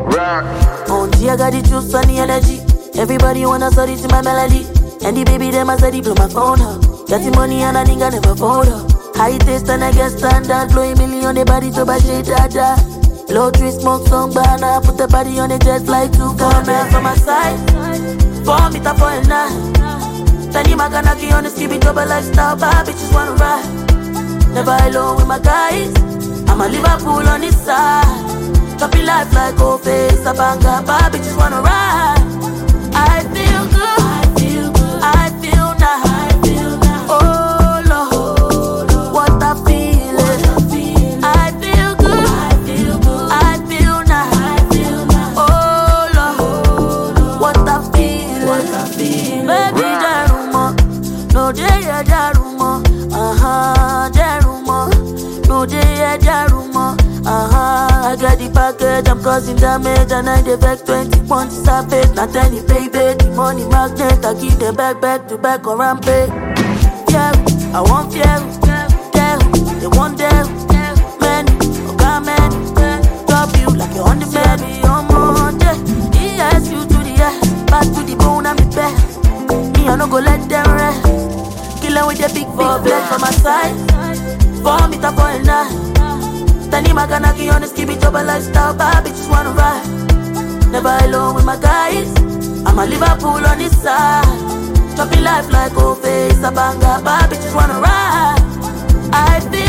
On G, I got the juice and the energy. Everybody wanna study to my melody. And the baby them a study blow my phone up. Got the money and a nigga never fold up. High taste and I get standard. Blowing million the body to buy shit dada. Blow three smoke song banana. Put the body on the jet flight to Ghana. From my side 4 meter for a night. Tani Maganaki on the skippy double lifestyle. Bad bitches wanna ride. Never alone with my guys. I'm a Liverpool on this side. Choppy life like Ophis, a banger. Bad bitches wanna ride. I feel good, I feel nice. Oh Lord, what a feeling. I feel good, I feel nice. Oh Lord, what a feeling. Baby, Jaruma, no day, Jaruma. Jaruma, no day, Jaruma. I got the package, I'm causing damage. And I defect 20 points, savage. Not any baby, the money magnet. I keep them back to back on rampage. Yeah, I want fear. Yeah, they want them. Man, okay, man. Drop you like you're on the bed. On Monday, yes, you to the air. Back to the bone, I'm the best. Me, I no go let them rest. Killin' with the big flex on my side. 4 meter for a night. Tani Maganaki on the skippy double lifestyle. Bad bitches wanna ride. Never alone with my guys. I'm a Liverpool on this side. Choppy life like Ophis, a banger. Bad bitches wanna ride. I feel